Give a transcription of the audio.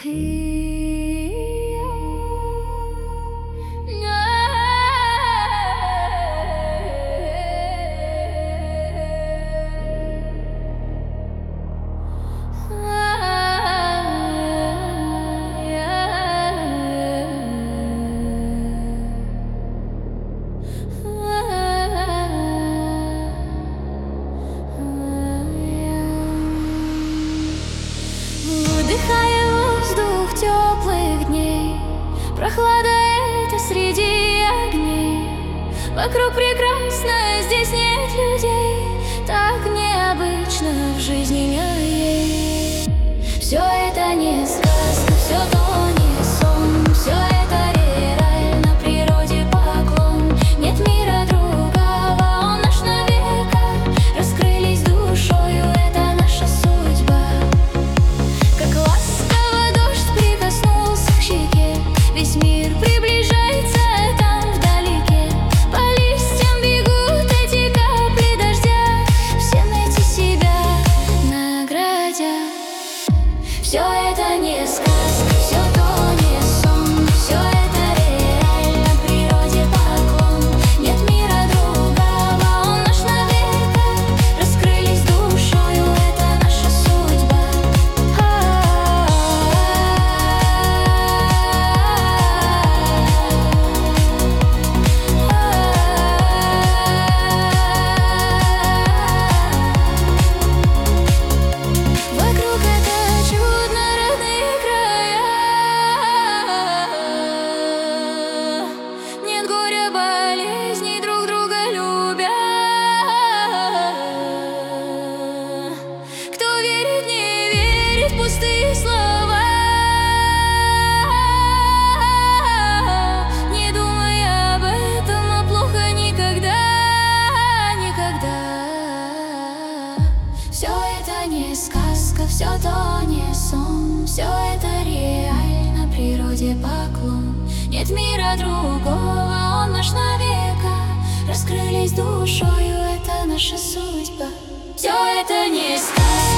Вдыхая воздух теплых дней, прохлада это среди огней. Вокруг прекрасно, здесь нет людей, так необычно в жизни моей. Все это не сказка, все то не сон, все это реально, природе поклон. Нет мира другого, он наш навека, раскрылись душою, это наша судьба. Как ласково дождь прикоснулся к щеке, весь мир приближается там вдалеке. По листьям бегут эти капли дождя, все найти себя наградя. Все это не сказка, все то не сон, все это реально, природе поклон. Нет мира другого, он наш навека, раскрылись душою, это наша судьба. Вокруг это чудно родные края. Нет горя, болезней, друг друга любя. Кто верит, не верит в пустые слова, не думай об этом, а плохо никогда, никогда. Все это не сказка, все то не сон, все это реально, природе поклон. Нет мира другого, он наш навека, раскрылись душою, это наша судьба. Все это не сказка.